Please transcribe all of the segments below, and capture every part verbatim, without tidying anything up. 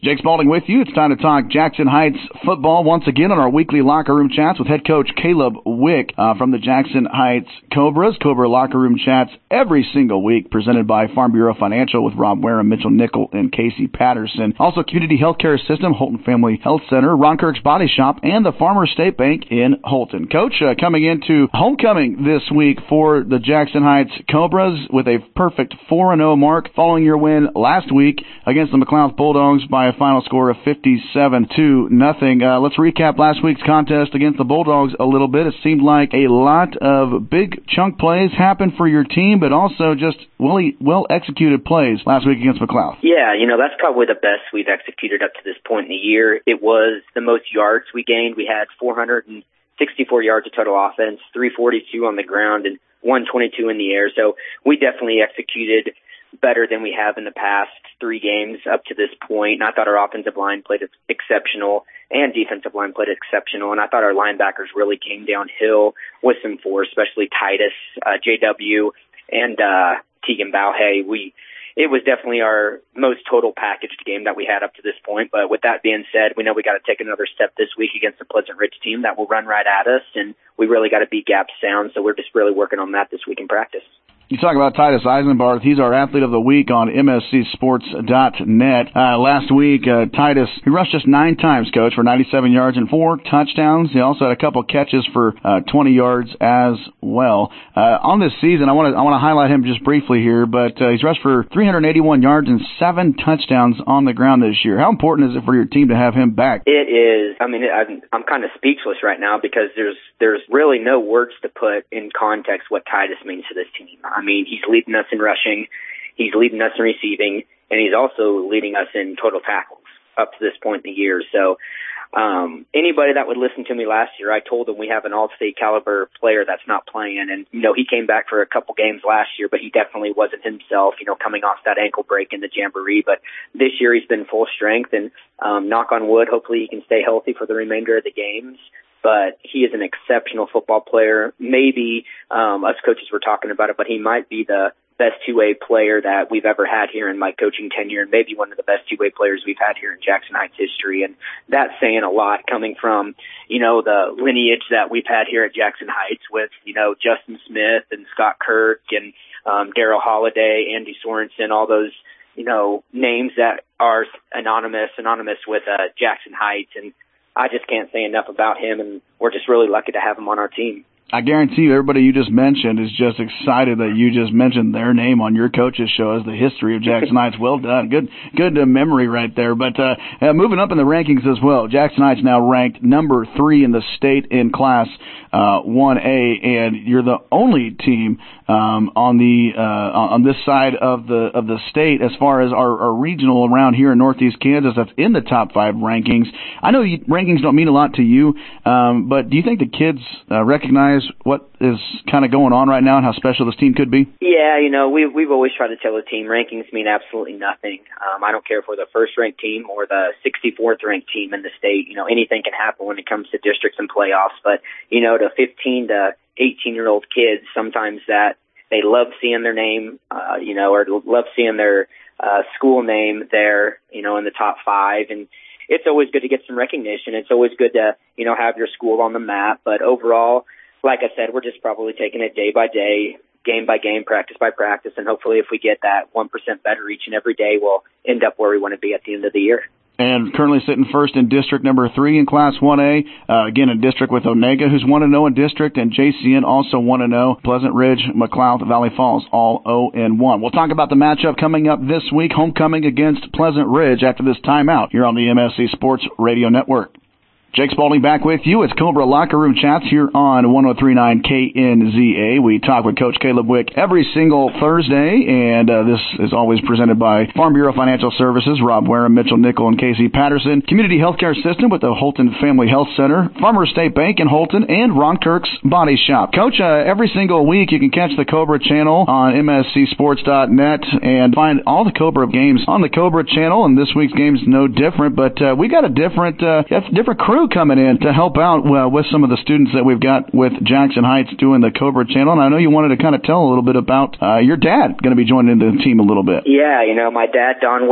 Jake Spalding with you. It's time to talk Jackson Heights football once again on our weekly locker room chats with head coach Caleb Wick uh, from the Jackson Heights Cobras. Cobra locker room chats every single week presented by Farm Bureau Financial with Rob Wareham, Mitchell Nickel, and Casey Patterson. Also, Community Healthcare System, Holton Family Health Center, Ron Kirk's Body Shop, and the Farmer State Bank in Holton. Coach, uh, coming into homecoming this week for the Jackson Heights Cobras with a perfect four and oh mark following your win last week against the McLeod Bulldogs by a final score of fifty-seven to nothing. Uh, let's recap last week's contest against the Bulldogs a little bit. It seemed like a lot of big chunk plays happened for your team, but also just well, well executed plays last week against McLeod. Yeah, you know, that's probably the best we've executed up to this point in the year. It was the most yards we gained. We had four hundred sixty-four yards of total offense, three forty-two on the ground, and one twenty-two in the air. So we definitely executed better than we have in the past three games up to this point. And I thought our offensive line played exceptional and defensive line played exceptional. And I thought our linebackers really came downhill with some force, especially Titus, uh, J W, and uh, Tegan Bauhay. We It was definitely our most total packaged game that we had up to this point. But with that being said, we know we got to take another step this week against the Pleasant Ridge team that will run right at us. And we really got to be gap sound. So we're just really working on that this week in practice. You talk about Titus Eisenbarth. He's our athlete of the week on M S C sports dot net. Uh, last week, uh, Titus, he rushed just nine times, Coach, for ninety-seven yards and four touchdowns. He also had a couple catches for uh, twenty yards as well. Uh, on this season, I want to I want to highlight him just briefly here, but uh, he's rushed for three hundred eighty-one yards and seven touchdowns on the ground this year. How important is it for your team to have him back? It is. I mean, I'm, I'm kind of speechless right now because there's there's really no words to put in context what Titus means to this team. I mean, he's leading us in rushing, he's leading us in receiving, and he's also leading us in total tackles up to this point in the year. So um, anybody that would listen to me last year, I told them we have an all-state caliber player that's not playing. And, you know, he came back for a couple games last year, but he definitely wasn't himself, you know, coming off that ankle break in the Jamboree. But this year he's been full strength, and um, knock on wood, hopefully he can stay healthy for the remainder of the games. But he is an exceptional football player. Maybe um, us coaches were talking about it, but he might be the best two-way player that we've ever had here in my coaching tenure, and maybe one of the best two-way players we've had here in Jackson Heights history. And that's saying a lot coming from, you know, the lineage that we've had here at Jackson Heights with, you know, Justin Smith and Scott Kirk and um, Daryl Holliday, Andy Sorensen, all those, you know, names that are anonymous, anonymous with uh, Jackson Heights. And I just can't say enough about him, and we're just really lucky to have him on our team. I guarantee you everybody you just mentioned is just excited that you just mentioned their name on your coach's show as the history of Jackson Heights. Well done. Good good uh, memory right there. But uh, uh, moving up in the rankings as well, Jackson Heights now ranked number three in the state in Class uh, one A, and you're the only team um, on the uh, on this side of the of the state as far as our, our regional around here in Northeast Kansas that's in the top five rankings. I know you, rankings don't mean a lot to you, um, but do you think the kids uh, recognize what is kind of going on right now and how special this team could be? Yeah, you know, we've, we've always tried to tell the team rankings mean absolutely nothing. Um, I don't care if we're the first-ranked team or the sixty-fourth-ranked team in the state. You know, anything can happen when it comes to districts and playoffs. But, you know, to fifteen to eighteen-year-old kids, sometimes that they love seeing their name, uh, you know, or love seeing their uh, school name there, you know, in the top five. And it's always good to get some recognition. It's always good to, you know, have your school on the map. But overall, like I said, we're just probably taking it day by day, game by game, practice by practice, and hopefully if we get that one percent better each and every day, we'll end up where we want to be at the end of the year. And currently sitting first in district number three in Class one A, uh, again in district with Onega, who's one and oh in district, and J C N also one and oh. Pleasant Ridge, McLeod, Valley Falls, all oh and one. We'll talk about the matchup coming up this week, homecoming against Pleasant Ridge after this timeout here on the M S C Sports Radio Network. Jake Spalding back with you. It's Cobra Locker Room Chats here on one oh three point nine K N Z A. We talk with Coach Caleb Wick every single Thursday, and uh, this is always presented by Farm Bureau Financial Services, Rob Wareham, Mitchell Nickel, and Casey Patterson, Community Healthcare System with the Holton Family Health Center, Farmer State Bank in Holton, and Ron Kirk's Body Shop. Coach, uh, every single week you can catch the Cobra channel on M S C sports dot net and find all the Cobra games on the Cobra channel, and this week's game is no different, but uh, we got a different, uh, different crew coming in to help out uh, with some of the students that we've got with Jackson Heights doing the Cobra channel. And I know you wanted to kind of tell a little bit about uh, your dad going to be joining the team a little bit. Yeah, you know, my dad, Don Wick,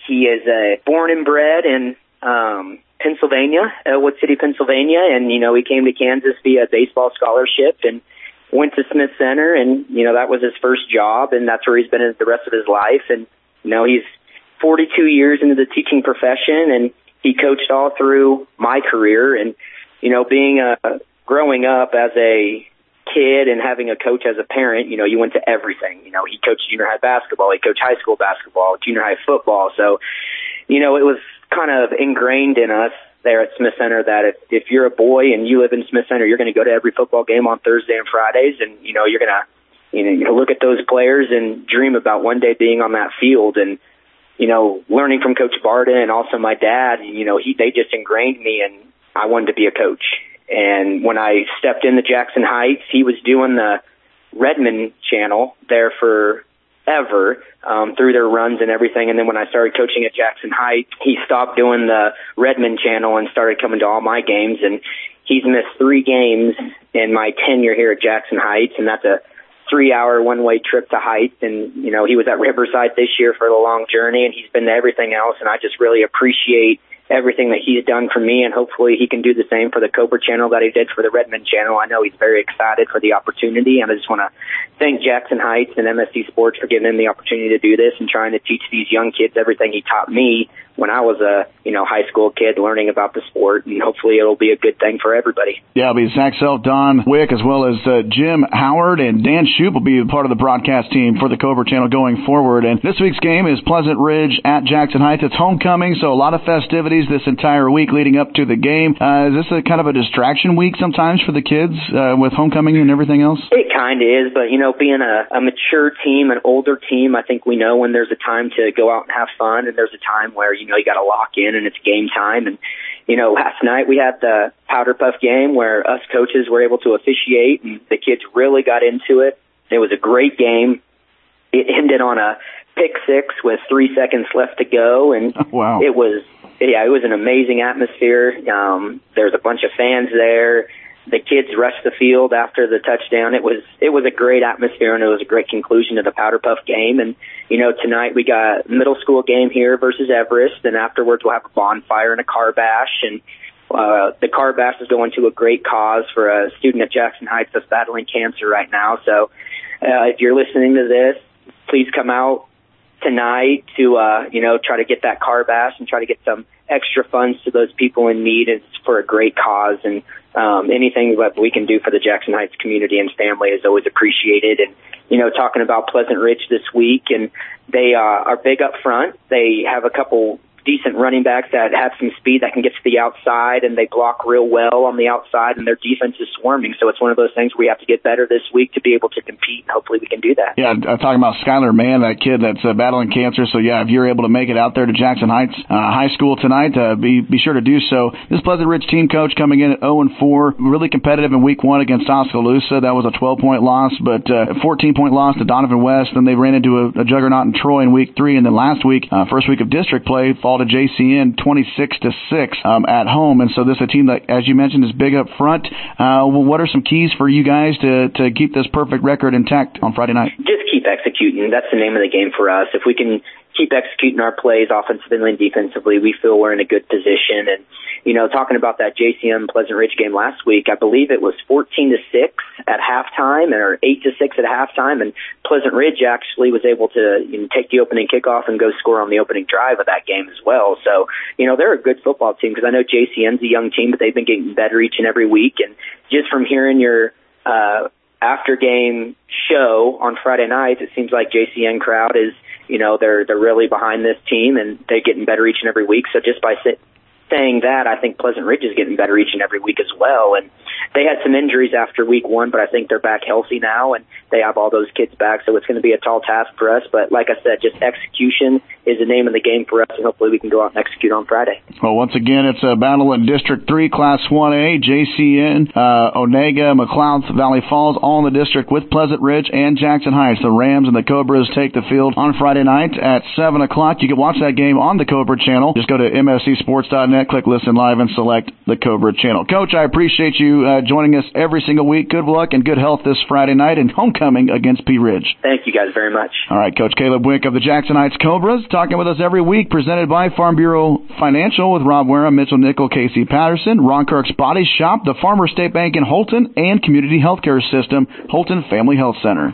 He is uh, born and bred in um, Pennsylvania, Elwood City, Pennsylvania, and, you know, he came to Kansas via baseball scholarship and went to Smith Center, and, you know, that was his first job, and that's where he's been the rest of his life. And, you know, he's forty-two years into the teaching profession, and he coached all through my career. And, you know, being a, growing up as a kid and having a coach as a parent, you know, you went to everything. You know, he coached junior high basketball, he coached high school basketball, junior high football. So, you know, it was kind of ingrained in us there at Smith Center that if, if you're a boy and you live in Smith Center, you're going to go to every football game on Thursday and Fridays, and, you know, you're going to, you know, you know, look at those players and dream about one day being on that field. And, you know, learning from Coach Barta and also my dad, you know, he, they just ingrained me, and I wanted to be a coach. And when I stepped into Jackson Heights, he was doing the Redmond channel there for ever, um, through their runs and everything. And then when I started coaching at Jackson Heights, he stopped doing the Redmond channel and started coming to all my games. And he's missed three games in my tenure here at Jackson Heights, and that's a three-hour one-way trip to Heights. And, you know, he was at Riverside this year for the long journey, and he's been to everything else. And I just really appreciate everything that he's done for me, and hopefully he can do the same for the Cobra channel that he did for the Redmond channel. I know he's very excited for the opportunity, and I just want to thank Jackson Heights and M S C Sports for giving him the opportunity to do this and trying to teach these young kids everything he taught me when I was a, you know, high school kid learning about the sport, and hopefully it'll be a good thing for everybody. Yeah, it'll be Zach Self, Don Wick, as well as uh, Jim Howard, and Dan Shoup will be part of the broadcast team for the Cobra channel going forward. And this week's game is Pleasant Ridge at Jackson Heights. It's homecoming, so a lot of festivities this entire week leading up to the game. Uh, is this a kind of a distraction week sometimes for the kids uh, with homecoming and everything else? It kind of is, but, you know, being a, a mature team, an older team, I think we know when there's a time to go out and have fun, and there's a time where, you know, you got to lock in and it's game time. And, you know, last night we had the Powder Puff game where us coaches were able to officiate, and the kids really got into it. It was a great game. It ended on a pick six with three seconds left to go, and wow. it was, yeah, it was an amazing atmosphere. Um, there's a bunch of fans there. The kids rushed the field after the touchdown. It was it was a great atmosphere, and it was a great conclusion to the Powder Puff game. And, you know, tonight we got middle school game here versus Everest, and afterwards we'll have a bonfire and a car bash. And uh, the car bash is going to a great cause for a student at Jackson Heights that's battling cancer right now. So uh, if you're listening to this, please come out tonight to, uh, you know, try to get that car bash and try to get some extra funds to those people in need. It's for a great cause, and um, anything that we can do for the Jackson Heights community and family is always appreciated. And, you know, talking about Pleasant Ridge this week, and they uh, are big up front. They have a couple decent running backs that have some speed that can get to the outside, and they block real well on the outside, and their defense is swarming. So it's one of those things we have to get better this week to be able to compete, and hopefully we can do that. Yeah, I'm talking about Skylar Mann, that kid that's uh, battling cancer. So, yeah, if you're able to make it out there to Jackson Heights uh, High School tonight, uh, be be sure to do so. This Pleasant Ridge team coach coming in at oh and four, really competitive in week one against Oskaloosa. That was a twelve-point loss, but a uh, fourteen-point loss to Donovan West. Then they ran into a, a juggernaut in Troy in week three, and then last week, uh, first week of district play, fall to J C N twenty-six to six um, at home. And so this is a team that, as you mentioned, is big up front. Uh, well, what are some keys for you guys to, to keep this perfect record intact on Friday night? Just keep executing. That's the name of the game for us. If we can keep executing our plays offensively and defensively, we feel we're in a good position. And, you know, talking about that J C M Pleasant Ridge game last week, I believe it was fourteen to six at halftime, or eight to six at halftime, and Pleasant Ridge actually was able to, you know, take the opening kickoff and go score on the opening drive of that game as well. So, you know, they're a good football team, because I know J C N's a young team, but they've been getting better each and every week. And just from hearing your uh after game show on Friday nights, it seems like J C N crowd is, you know, they're they're really behind this team, and they're getting better each and every week. So just by sit, saying that, I think Pleasant Ridge is getting better each and every week as well. And they had some injuries after week one, but I think they're back healthy now, and they have all those kids back. So it's going to be a tall task for us. But like I said, just execution is the name of the game for us, and hopefully we can go out and execute on Friday. Well, once again, it's a battle in District three, Class one A, J C N, uh, Onega, McLeod, Valley Falls, all in the district with Pleasant Ridge and Jackson Heights. The Rams and the Cobras take the field on Friday night at seven o'clock. You can watch that game on the Cobra channel. Just go to M S C sports dot net, click Listen Live, and select the Cobra channel. Coach, I appreciate you uh, joining us every single week. Good luck and good health this Friday night and homecoming against Pea Ridge. Thank you guys very much. All right, Coach Caleb Wick of the Jackson Heights Cobras talking with us every week, presented by Farm Bureau Financial with Rob Wareham, Mitchell Nickel, Casey Patterson, Ron Kirk's Body Shop, the Farmer State Bank in Holton, and Community Healthcare System, Holton Family Health Center.